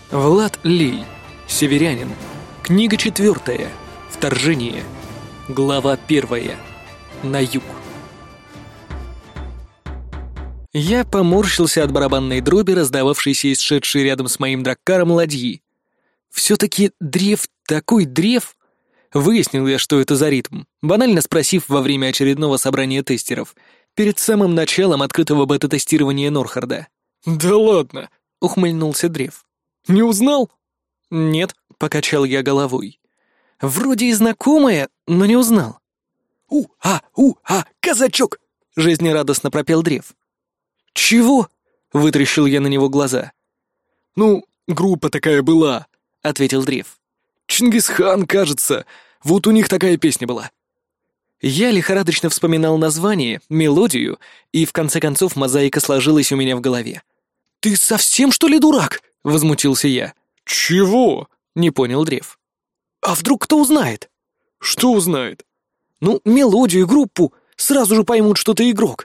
Влад Лей. Северянин. Книга 4. Вторжение. Глава 1. На юг. Я поморщился от барабанной дроби, раздававшейся из шедшей рядом с моим драккаром ладьи. Все-таки древ такой древ. Выяснил я, что это за ритм, банально спросив во время очередного собрания тестеров, перед самым началом открытого бета-тестирования Норхарда. «Да ладно!» — ухмыльнулся древ. «Не узнал?» «Нет», — покачал я головой. «Вроде и знакомая, но не узнал». Казачок!» — жизнерадостно пропел древ. «Чего?» — вытрящил я на него глаза. «Ну, группа такая была», — ответил древ. «Чингисхан, кажется. Вот у них такая песня была». Я лихорадочно вспоминал название, мелодию, и в конце концов мозаика сложилась у меня в голове. «Ты совсем, что ли, дурак?» — возмутился я. «Чего?» — не понял древ. «А вдруг кто узнает?» «Что узнает?» «Ну, мелодию, группу. Сразу же поймут, что ты игрок».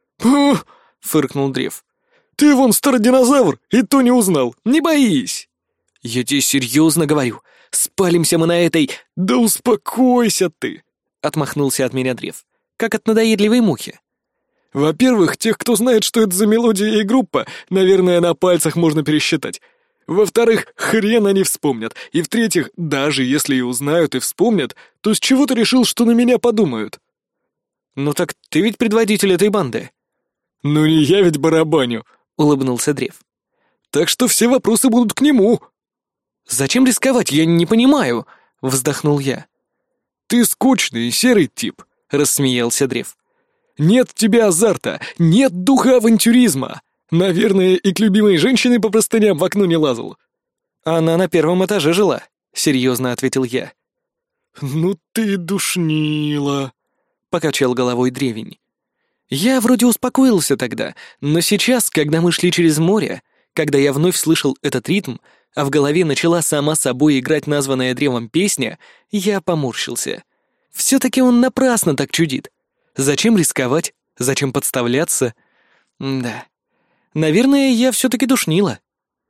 Фыркнул древ. «Ты вон старый динозавр, и то не узнал. Не боись!» «Я тебе серьезно говорю. Спалимся мы на этой...» «Да успокойся ты!» — отмахнулся от меня древ, как от надоедливой мухи. «Во-первых, тех, кто знает, что это за мелодия и группа, наверное, на пальцах можно пересчитать. Во-вторых, хрен они вспомнят. И в-третьих, даже если и узнают и вспомнят, то с чего ты решил, что на меня подумают?» «Ну так ты ведь предводитель этой банды». «Ну не я ведь барабаню», — улыбнулся древ. «Так что все вопросы будут к нему». «Зачем рисковать, я не понимаю», — вздохнул я. «Ты скучный, серый тип», — рассмеялся древ. «Нет в тебе азарта, нет духа авантюризма. Наверное, и к любимой женщине по простыням в окно не лазал». «Она на первом этаже жила», — серьезно ответил я. «Ну ты душнила», — покачал головой древень. Я вроде успокоился тогда, но сейчас, когда мы шли через море, когда я вновь слышал этот ритм, а в голове начала сама собой играть названная древом песня, я поморщился. Все-таки он напрасно так чудит. Зачем рисковать? Зачем подставляться? Да. Наверное, я все-таки душнила.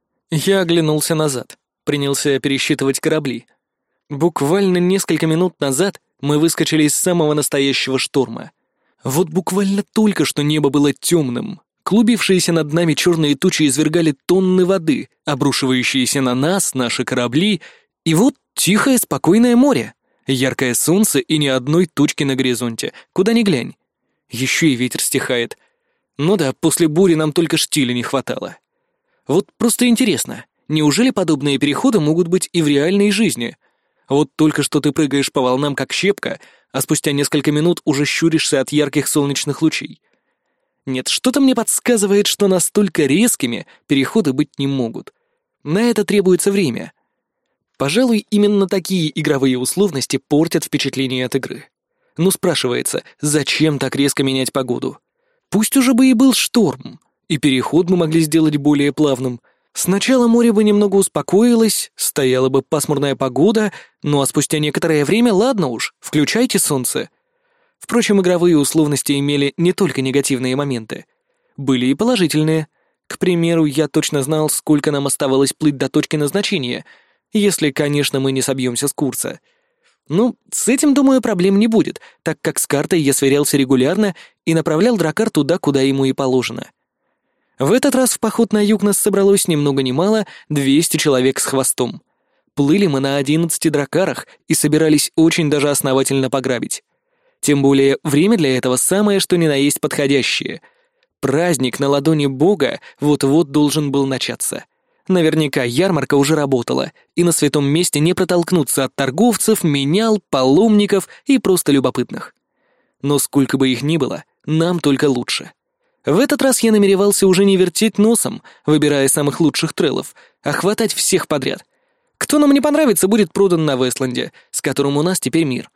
Я оглянулся назад, принялся пересчитывать корабли. Буквально несколько минут назад мы выскочили из самого настоящего шторма. Вот буквально только что небо было темным. Клубившиеся над нами черные тучи извергали тонны воды, обрушивающиеся на нас, наши корабли, и вот тихое, спокойное море, яркое солнце и ни одной тучки на горизонте, куда ни глянь. Еще и ветер стихает. Ну да, после бури нам только штиля не хватало. Вот просто интересно, неужели подобные переходы могут быть и в реальной жизни? Вот только что ты прыгаешь по волнам как щепка, а спустя несколько минут уже щуришься от ярких солнечных лучей. Нет, что-то мне подсказывает, что настолько резкими переходы быть не могут. На это требуется время. Пожалуй, именно такие игровые условности портят впечатление от игры. Ну, спрашивается, зачем так резко менять погоду? Пусть уже бы и был шторм, и переход мы могли сделать более плавным. Сначала море бы немного успокоилось, стояла бы пасмурная погода, ну а спустя некоторое время, ладно уж, включайте солнце. Впрочем, игровые условности имели не только негативные моменты. Были и положительные. К примеру, я точно знал, сколько нам оставалось плыть до точки назначения, если, конечно, мы не собьемся с курса. Ну, с этим, думаю, проблем не будет, так как с картой я сверялся регулярно и направлял драккар туда, куда ему и положено. В этот раз в поход на юг нас собралось ни много ни мало 200 человек с хвостом. Плыли мы на 11 драккарах и собирались очень даже основательно пограбить. Тем более, время для этого самое что ни на есть подходящее. Праздник на ладони бога вот-вот должен был начаться. Наверняка ярмарка уже работала, и на святом месте не протолкнуться от торговцев, менял, паломников и просто любопытных. Но сколько бы их ни было, нам только лучше. В этот раз я намеревался уже не вертеть носом, выбирая самых лучших треллов, а хватать всех подряд. Кто нам не понравится, будет продан на Вестланде, с которым у нас теперь мир.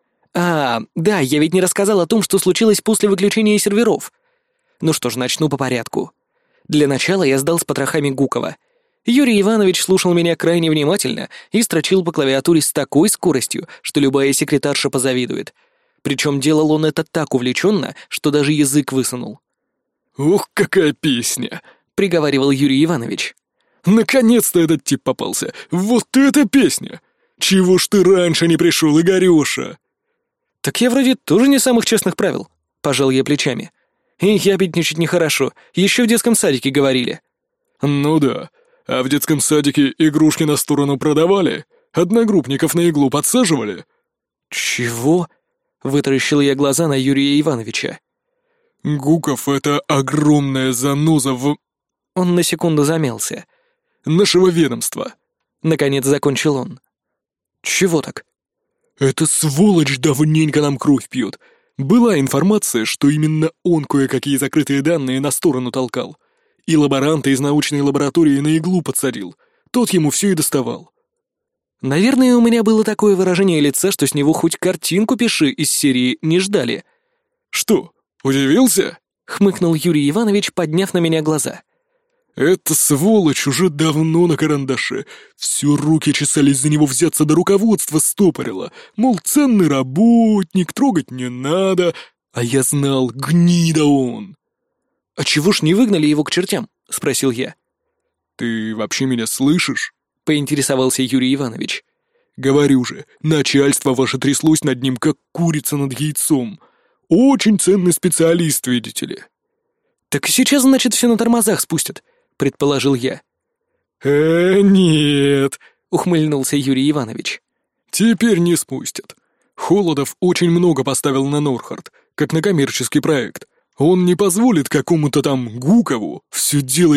Да, я ведь не рассказал о том, что случилось после выключения серверов. Ну что ж, начну по порядку. Для начала я сдал с потрохами Гукова. Юрий Иванович слушал меня крайне внимательно и строчил по клавиатуре с такой скоростью, что любая секретарша позавидует. Причем делал он это так увлеченно, что даже язык высунул. «Ух, какая песня!» — приговаривал Юрий Иванович. Наконец-то этот тип попался! Вот эта песня! Чего ж ты раньше не пришел, Игорёша?» «Так я вроде тоже не самых честных правил», — пожал я плечами. «И ябедничать нехорошо, еще в детском садике говорили». «Ну да, а в детском садике игрушки на сторону продавали? Одногруппников на иглу подсаживали?» «Чего?» — вытаращил я глаза на Юрия Ивановича. «Гуков — это огромная заноза в...» Он на секунду замялся. «Нашего ведомства». Наконец закончил он. «Чего так?» «Эта сволочь давненько нам кровь пьет. Была информация, что именно он кое-какие закрытые данные на сторону толкал. И лаборанта из научной лаборатории на иглу подсадил. Тот ему все и доставал». Наверное, у меня было такое выражение лица, что с него хоть картинку пиши из серии не ждали. «Что, удивился?» — хмыкнул Юрий Иванович, подняв на меня глаза. «Эта сволочь уже давно на карандаше. Все руки чесались за него взяться, до руководства стопорило. Мол, ценный работник, трогать не надо. А я знал, гнида он». «А чего ж не выгнали его к чертям?» — спросил я. «Ты вообще меня слышишь?» — поинтересовался Юрий Иванович. «Говорю же, начальство ваше тряслось над ним, как курица над яйцом. Очень ценный специалист, видите ли». «Так сейчас, значит, все на тормозах спустят», — предположил я. Нет», — ухмыльнулся Юрий Иванович. «Теперь не спустят. Холодов очень много поставил на Норхард, как на коммерческий проект. Он не позволит какому-то там Гукову все дело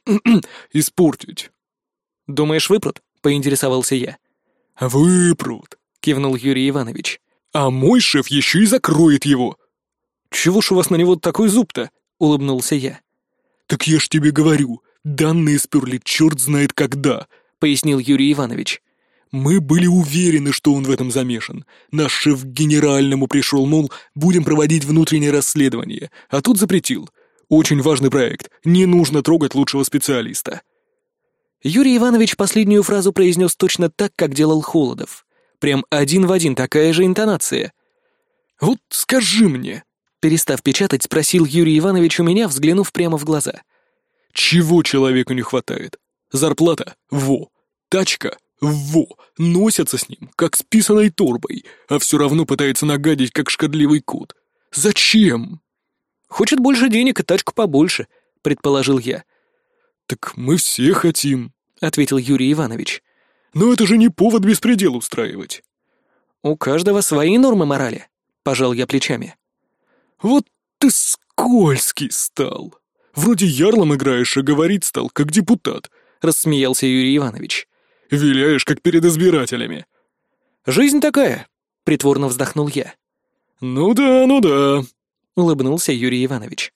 испортить». «Думаешь, выпрут?» — поинтересовался я. «Выпрут», — кивнул Юрий Иванович. «А мой шеф еще и закроет его». «Чего ж у вас на него такой зуб-то?» — улыбнулся я. «Так я ж тебе говорю, данные сперли черт знает когда», — пояснил Юрий Иванович. «Мы были уверены, что он в этом замешан. Наш шеф к генеральному пришел, мол, будем проводить внутреннее расследование, а тут запретил. Очень важный проект, не нужно трогать лучшего специалиста». Юрий Иванович последнюю фразу произнес точно так, как делал Холодов. Прям один в один такая же интонация. «Вот скажи мне», — перестав печатать, спросил Юрий Иванович у меня, взглянув прямо в глаза. «Чего человеку не хватает? Зарплата? Во. Тачка? Во. Носятся с ним, как с писаной торбой, а все равно пытается нагадить, как шкодливый кот. Зачем?» «Хочет больше денег и тачку побольше», — предположил я. «Так мы все хотим», — ответил Юрий Иванович. «Но это же не повод беспредел устраивать». «У каждого свои нормы морали», — пожал я плечами. «Вот ты скользкий стал. Вроде ярлом играешь, а говорить стал, как депутат», — рассмеялся Юрий Иванович. «Виляешь, как перед избирателями». «Жизнь такая», — притворно вздохнул я. Ну да», — улыбнулся Юрий Иванович.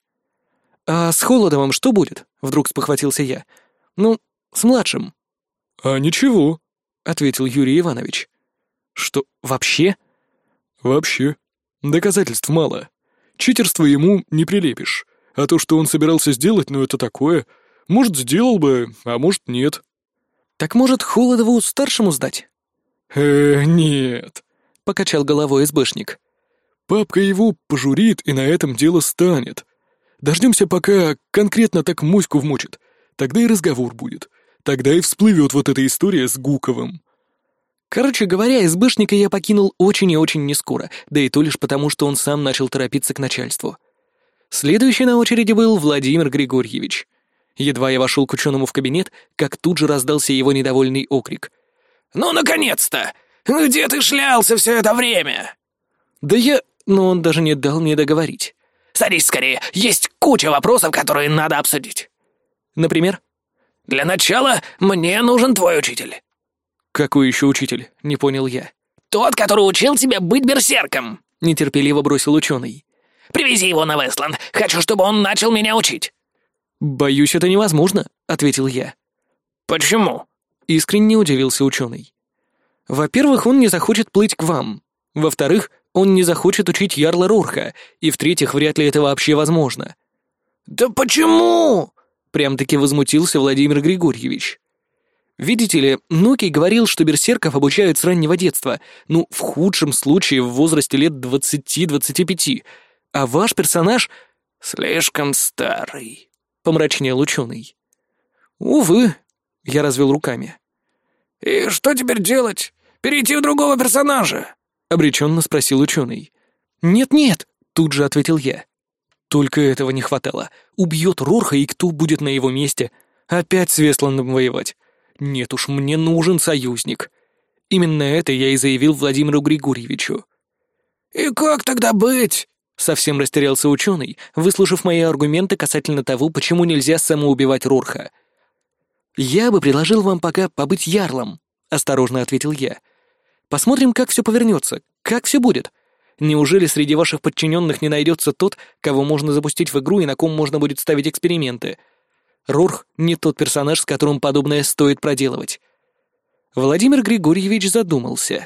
«А с Холодовым что будет?» — вдруг спохватился я. «Ну, с младшим». «А ничего», — ответил Юрий Иванович. «Что, вообще?» «Вообще. Доказательств мало. Читерство ему не прилепишь. А то, что он собирался сделать, ну это такое. Может, сделал бы, а может, нет». «Так, может, Холодову старшему сдать?» Нет», — покачал головой СБшник. «Папка его пожурит и на этом дело станет. Дождемся, пока конкретно так моську вмочит. Тогда и разговор будет. Тогда и всплывет вот эта история с Гуковым». Короче говоря, СБшника я покинул очень и очень нескоро, да и то лишь потому, что он сам начал торопиться к начальству. Следующий на очереди был Владимир Григорьевич. Едва я вошел к ученому в кабинет, как тут же раздался его недовольный окрик. «Ну, наконец-то! Где ты шлялся все это время?» «Да я...» Но он даже не дал мне договорить. «Садись скорее, есть куча вопросов, которые надо обсудить». «Например?» «Для начала мне нужен твой учитель». «Какой еще учитель?» — не понял я. «Тот, который учил тебя быть берсерком», — нетерпеливо бросил ученый. «Привези его на Вестланд. Хочу, чтобы он начал меня учить». «Боюсь, это невозможно», — ответил я. «Почему?» — искренне удивился ученый. «Во-первых, он не захочет плыть к вам. Во-вторых, он не захочет учить Ярла Рорха. И в-третьих, вряд ли это вообще возможно». «Да почему?» — прям-таки возмутился Владимир Григорьевич. «Видите ли, Нокий говорил, что берсерков обучают с раннего детства, ну, в худшем случае в возрасте лет 20-25, а ваш персонаж...» «Слишком старый», — помрачнел ученый. «Увы», Я развел руками. «И что теперь делать? Перейти в другого персонажа?» — обреченно спросил ученый. «Нет-нет», — тут же ответил я. Только этого не хватало. Убьет Рорха, и кто будет на его месте? Опять с Вестландом воевать? Нет уж, мне нужен союзник. Именно это я и заявил Владимиру Григорьевичу. «И как тогда быть?» — совсем растерялся ученый, выслушав мои аргументы касательно того, почему нельзя самоубивать Рорха. «Я бы предложил вам пока побыть ярлом», — осторожно ответил я. «Посмотрим, как все повернется, как все будет. Неужели среди ваших подчиненных не найдется тот, кого можно запустить в игру и на ком можно будет ставить эксперименты? Рорх не тот персонаж, с которым подобное стоит проделывать». Владимир Григорьевич задумался.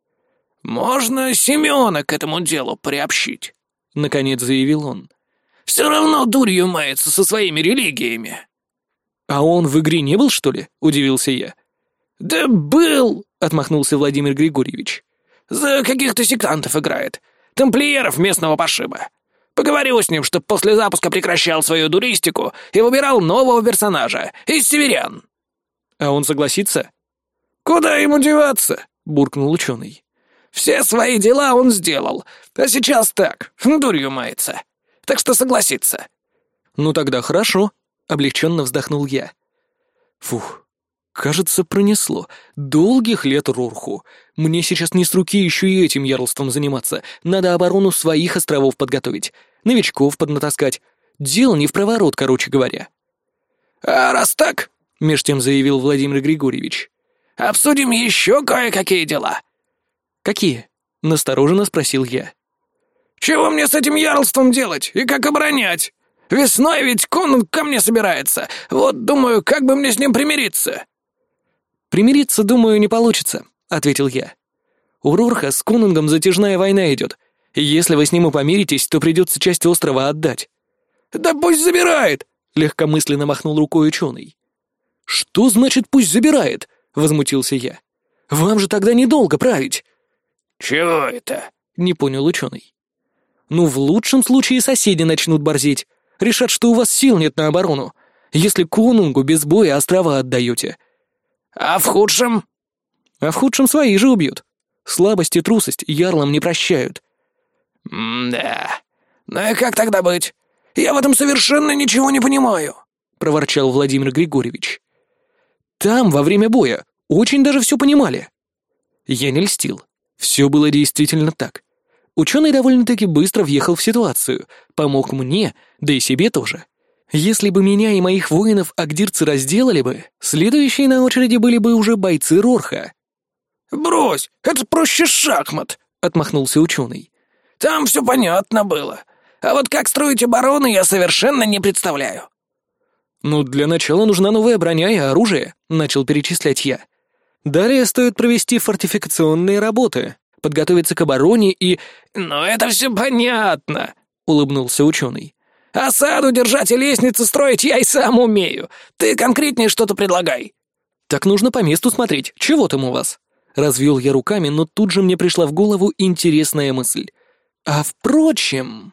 «Можно Семёна к этому делу приобщить», — наконец заявил он. «Все равно дурью мается со своими религиями». «А он в игре не был, что ли?» — удивился я. «Да был», — отмахнулся Владимир Григорьевич. «За каких-то сектантов играет. Тамплиеров местного пошиба. Поговорю с ним, чтоб после запуска прекращал свою дуристику и выбирал нового персонажа из северян». «А он согласится?» «Куда ему деваться?» — буркнул ученый. «Все свои дела он сделал, а сейчас так, дурью мается. Так что согласится». «Ну тогда хорошо», — облегченно вздохнул я. Фух, кажется, пронесло. Долгих лет Рорху. Мне сейчас не с руки еще и этим ярлством заниматься. Надо оборону своих островов подготовить, новичков поднатаскать. Дело не в проворот, короче говоря. «А раз так», — меж тем заявил Владимир Григорьевич, — «обсудим еще кое-какие дела». «Какие?» — настороженно спросил я. «Чего мне с этим ярлством делать и как оборонять? Весной ведь конунг ко мне собирается. Вот думаю, как бы мне с ним примириться». «Примириться, думаю, не получится», — ответил я. «У Рорха с конунгом затяжная война идет. И если вы с ним и помиритесь, то придется часть острова отдать». «Да пусть забирает!» — легкомысленно махнул рукой ученый. «Что значит «пусть забирает»?» — возмутился я. «Вам же тогда недолго править». «Чего это?» — не понял ученый. «Ну, в лучшем случае соседи начнут борзеть. Решат, что у вас сил нет на оборону, если конунгу без боя острова отдаете». «А в худшем?» «А в худшем свои же убьют. Слабость и трусость ярлам не прощают». «Да. Ну и как тогда быть? Я в этом совершенно ничего не понимаю», — проворчал Владимир Григорьевич. «Там, во время боя, очень даже все понимали». Я не льстил. Все было действительно так. Ученый довольно-таки быстро въехал в ситуацию, помог мне, да и себе тоже. Если бы меня и моих воинов агдирцы разделали бы, следующие на очереди были бы уже бойцы Рорха. «Брось, это проще шахмат», — отмахнулся ученый. «Там все понятно было. А вот как строить оборону, я совершенно не представляю». «Ну, для начала нужна новая броня и оружие», — начал перечислять я. «Далее стоит провести фортификационные работы, подготовиться к обороне и...» «Ну, это все понятно», — улыбнулся ученый. «Осаду держать и лестницы строить я и сам умею. Ты конкретнее что-то предлагай». «Так нужно по месту смотреть. Чего там у вас?» Развел я руками, но тут же мне пришла в голову интересная мысль. «А впрочем...»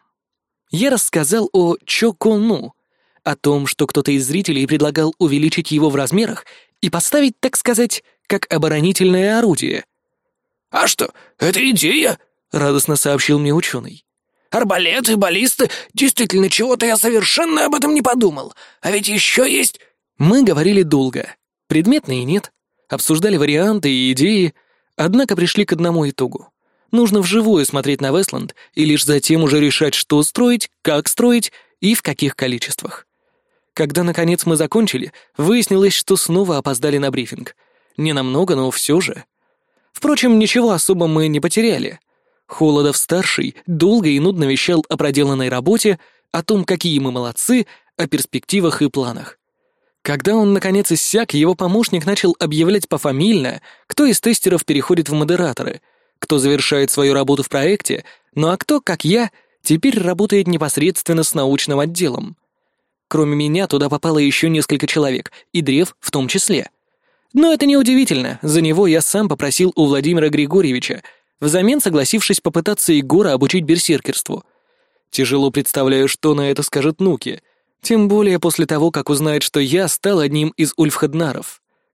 Я рассказал о Чокону, о том, что кто-то из зрителей предлагал увеличить его в размерах и поставить, так сказать, как оборонительное орудие. «А что, это идея?» — радостно сообщил мне ученый. «Арбалеты, баллисты, действительно, чего-то я совершенно об этом не подумал. А ведь еще есть...» Мы говорили долго. Предметно и нет. Обсуждали варианты и идеи, однако пришли к одному итогу. Нужно вживую смотреть на Вестланд и лишь затем уже решать, что строить, как строить и в каких количествах. Когда, наконец, мы закончили, выяснилось, что снова опоздали на брифинг. Ненамного, но все же. Впрочем, ничего особо мы не потеряли. Холодов-старший долго и нудно вещал о проделанной работе, о том, какие мы молодцы, о перспективах и планах. Когда он, наконец, иссяк, его помощник начал объявлять пофамильно, кто из тестеров переходит в модераторы, кто завершает свою работу в проекте, ну а кто, как я, теперь работает непосредственно с научным отделом. Кроме меня туда попало еще несколько человек, и Древ в том числе. Но это не удивительно, за него я сам попросил у Владимира Григорьевича, взамен согласившись попытаться Егора обучить берсеркерству. Тяжело представляю, что на это скажет Нуки, тем более после того, как узнает, что я стал одним из ульфхеднаров.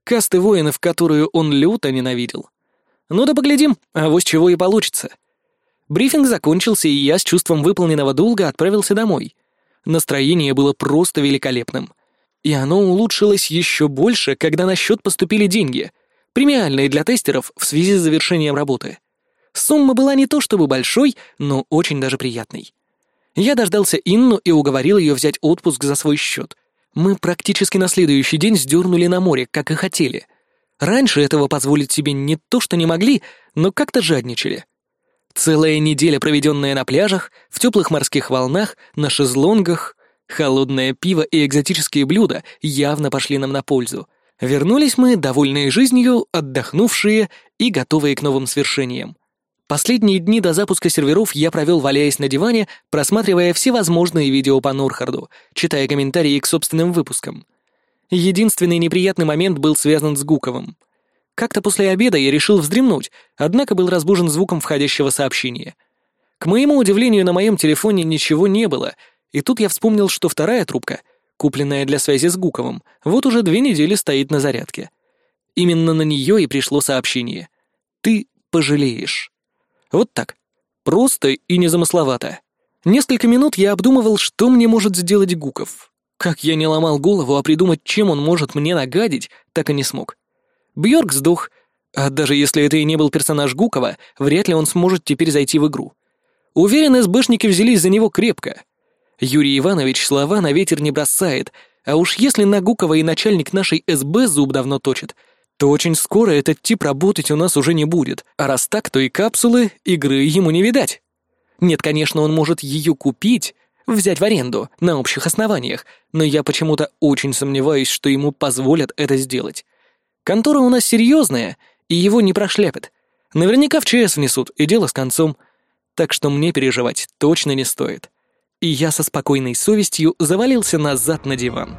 касты воинов, которую он люто ненавидел. Ну да поглядим, авось чего и получится. Брифинг закончился, и я с чувством выполненного долга отправился домой. Настроение было просто великолепным. И оно улучшилось еще больше, когда на счет поступили деньги, премиальные для тестеров в связи с завершением работы. Сумма была не то чтобы большой, но очень даже приятной. Я дождался Инну и уговорил ее взять отпуск за свой счет. Мы практически на следующий день сдернули на море, как и хотели. Раньше этого позволить себе не то что не могли, но как-то жадничали. Целая неделя, проведенная на пляжах, в теплых морских волнах, на шезлонгах, холодное пиво и экзотические блюда явно пошли нам на пользу. Вернулись мы, довольные жизнью, отдохнувшие и готовые к новым свершениям. Последние дни до запуска серверов я провел, валяясь на диване, просматривая всевозможные видео по Норхарду, читая комментарии к собственным выпускам. Единственный неприятный момент был связан с Гуковым. Как-то после обеда я решил вздремнуть, однако был разбужен звуком входящего сообщения. К моему удивлению, на моем телефоне ничего не было, и тут я вспомнил, что вторая трубка, купленная для связи с Гуковым, вот уже 2 недели стоит на зарядке. Именно на нее и пришло сообщение. «Ты пожалеешь». Вот так. Просто и незамысловато. Несколько минут я обдумывал, что мне может сделать Гуков. Как я не ломал голову, а придумать, чем он может мне нагадить, так и не смог. Бьорк сдох, а даже если это и не был персонаж Гукова, вряд ли он сможет теперь зайти в игру. Уверен, СБшники взялись за него крепко. Юрий Иванович слова на ветер не бросает, а уж если на Гукова и начальник нашей СБ зуб давно точит, то очень скоро этот тип работать у нас уже не будет, а раз так, то и капсулы игры ему не видать. Нет, конечно, он может ее купить, взять в аренду на общих основаниях, но я почему-то очень сомневаюсь, что ему позволят это сделать. Контора у нас серьезная, и его не прошляпят. Наверняка в ЧС внесут, и дело с концом. Так что мне переживать точно не стоит. И я со спокойной совестью завалился назад на диван.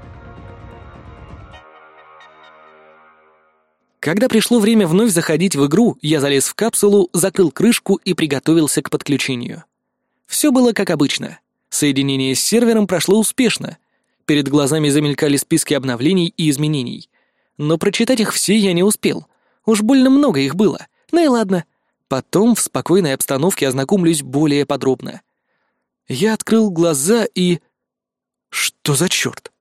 Когда пришло время вновь заходить в игру, я залез в капсулу, закрыл крышку и приготовился к подключению. Все было как обычно. Соединение с сервером прошло успешно. Перед глазами замелькали списки обновлений и изменений. Но прочитать их все я не успел. Уж больно много их было. Ну и ладно. Потом в спокойной обстановке ознакомлюсь более подробно. Я открыл глаза и... Что за черт?